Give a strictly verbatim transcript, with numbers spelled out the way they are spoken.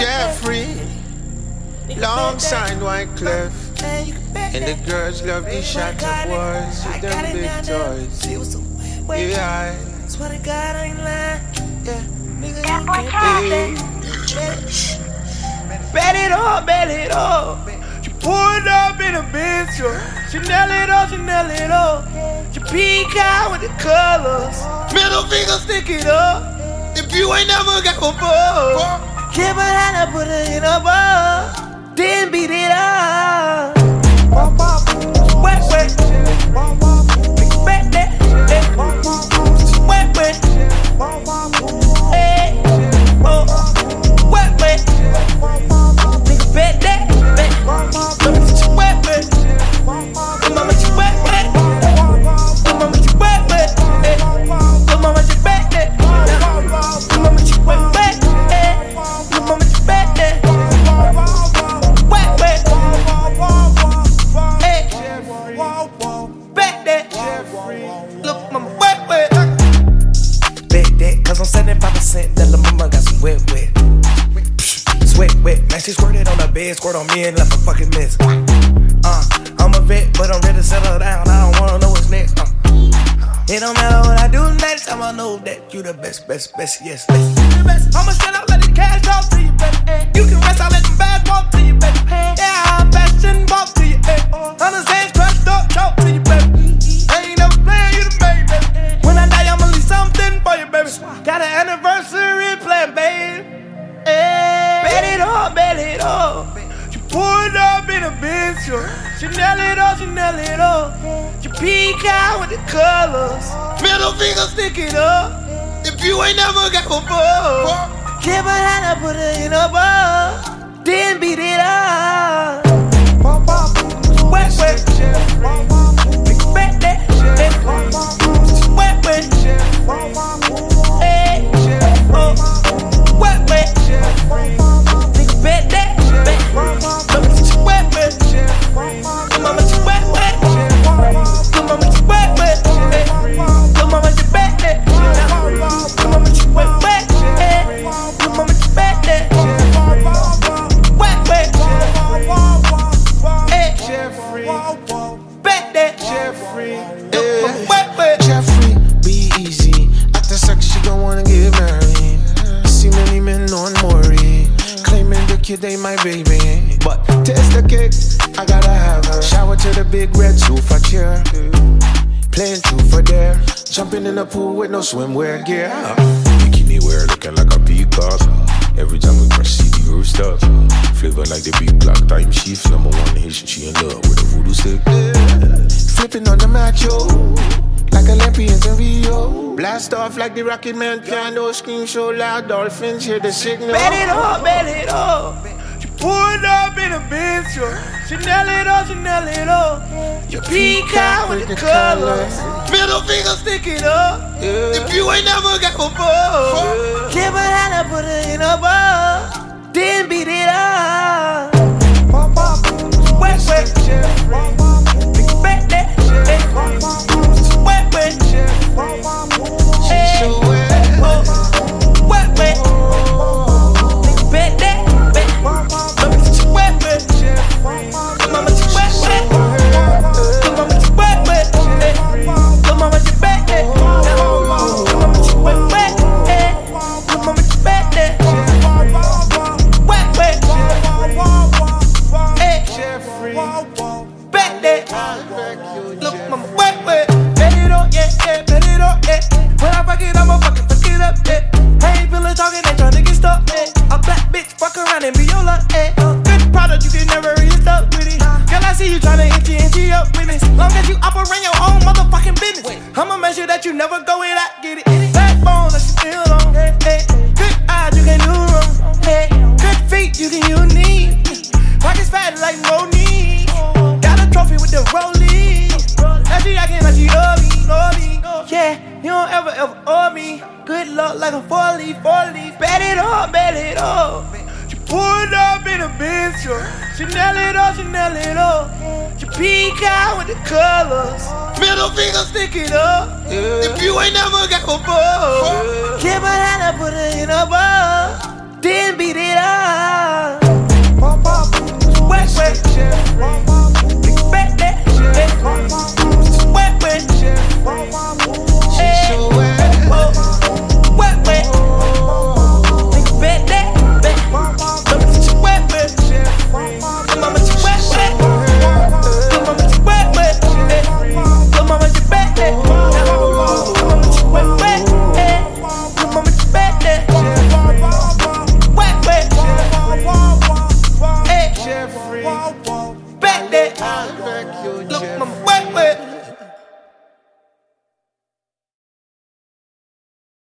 Jeffrey, alongside Wyclef. And the girls love these shots of boys with them big toys. Yeah, swear to God I ain't lying. Yeah, nigga, hey. Bet it all, bet it all. She pulled up in a bitch, she nail it all, she nail it all. She peek out with the colors, middle finger stick it up. If you ain't never got before, keep her hand and put her in a bar, then beat it up. Wet, wet, bet that, wet, wet, hey, oh, wet, wet, nigga bet that, bet, mama you wet, wet, mama you wet, wet, mama you wet, wet, hey, mama you bet that, mama you wet, wet, hey, mama you bet that, wet, wet. Look, mama, wet, wet. Bet that, cause I'm seventy-five percent. That little mama got some wet, wet. Sweat, wet. Man, she squirted on the bed, squirt on me and left a fucking mess. Uh, I'm a vet, but I'm ready to settle down. I don't wanna know what's next. Uh, it don't matter what I do next time. I know that you the best, best, best, yes. You the best. I'ma shut up, let the cash talk to you, baby. You can rest, I'll let them bags walk to you, baby. Yeah, I'm fashion walk to you, baby. Understand, crushed up, talk to you, baby. I ain't never playing, you the baby, baby. When I die, I'ma leave something for you, baby. Got an anniversary plan, baby. Hey. Bet it all, bet it all. She pulled up in a bitch, she nail it all, she nail it all. She peek out with the colors, middle finger stick it up. If you ain't never got before, keep her hand and put her in a bar, then beat it up. Wet, wet, bet that, wet, wet, hey, oh, wet, wet, nigga bet that, bet, mama you wet, wet, mama you wet, wet, mama you wet, wet, mama you bet that, mama you wet, wet, mama you bet that, wet, wet, hey, Jeffrey, bet that, Jeffrey, wet, wet, Jeffrey, be easy. After sex, she gon' wanna get married. See many men on Maury, claiming the kid ain't my baby. But taste the cake, I gotta have her. Shower to the big red sofa chair, playing truth or dare, jumping in the pool with no swimwear gear. Bikini wear looking like a peacock. Every time we crush, see the rooster. Flavor like the big black time sheaf. Number one Haitian, she in love with a voodoo stick. Yeah. Flipping on the macho, like Olympians in Rio. Blast off like the Rocket Man piano. Scream so loud, dolphins hear the signal. Bet it all, bet it all. She pulled up in a bitch, she nail it all, she nail it all. You peek out with the colors, middle finger stick it up. Yeah. If you ain't never got before, keep her hand and put her in a bar, then beat it up. Wet, wet, bet that, wet, wet, hey, oh, wet, wet, nigga bet that, bet, mama you wet, wet, mama you wet, wet, mama you wet, wet, mama you bet that, mama you wet, wet, mama you bet that, wet, wet, hey, bet that, look, mama wet, wet, bet it on, yeah, yeah, bet it on, yeah. When I fuck it, I'ma fucking fuck it up, yeah. I ain't feelin' talking, ain't tryna get stuck, yeah. A black bitch, fuck around and be your luck, yeah. Good product, you can never really stuck with it. Girl, I see you tryna itchy itchy up with it. Long as you operate your own motherfucking business, I'ma make sure that you never go without get it. Backbone, that you feel on, hey, hey. Good eyes, you can do wrong, hey. Good feet, you can use need. Pockets fat like no need. Got a trophy with the rollie. Now she acting like she love me, love me. Yeah, you don't ever, ever owe me. Good luck like a four-leaf, four-leaf. Bet it all, bet it all. She pulled up in a bitch, she nail it all, she nail it all. She peek out with the colors, middle finger stick it up. Yeah. If you ain't never got before, keep her hand and put her in a bar.